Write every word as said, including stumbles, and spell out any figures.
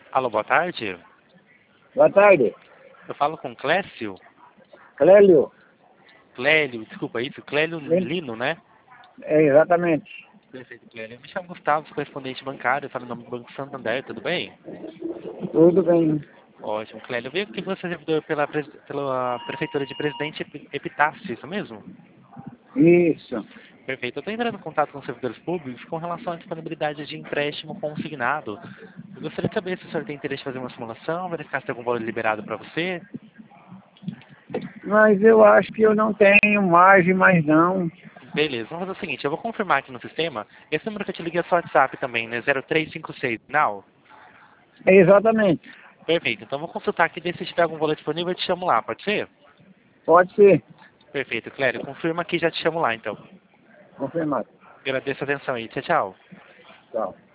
Alô, boa tarde. Boa tarde. Eu falo com Clécio? Clélio. Clélio, desculpa, isso? Clélio Lino. Lino, né? É, exatamente. Perfeito, Clélio. Eu me chamo Gustavo, sou correspondente bancário, falo em nome do Banco Santander, tudo bem? Tudo bem. Ótimo, Clélio. Eu vi que você é servidor pela, pres- pela Prefeitura de Presidente Epi- Epitácio, isso mesmo? Isso. Perfeito. Eu estou entrando em contato com os servidores públicos com relação à disponibilidade de empréstimo consignado. Eu gostaria de saber se o senhor tem interesse em fazer uma simulação, verificar se tem algum valor liberado para você. Mas eu acho que eu não tenho margem mais não. Beleza, vamos fazer o seguinte, eu vou confirmar aqui no sistema. Esse número que eu te liguei é só WhatsApp também, né? zero três cinco seis, não? É, exatamente. Perfeito, então vou consultar aqui, ver se tiver algum valor disponível, eu te chamo lá, pode ser? Pode ser. Perfeito, Clério, confirma aqui e já te chamo lá, então. Confirmado. Agradeço a atenção aí, tchau, tchau. Tchau.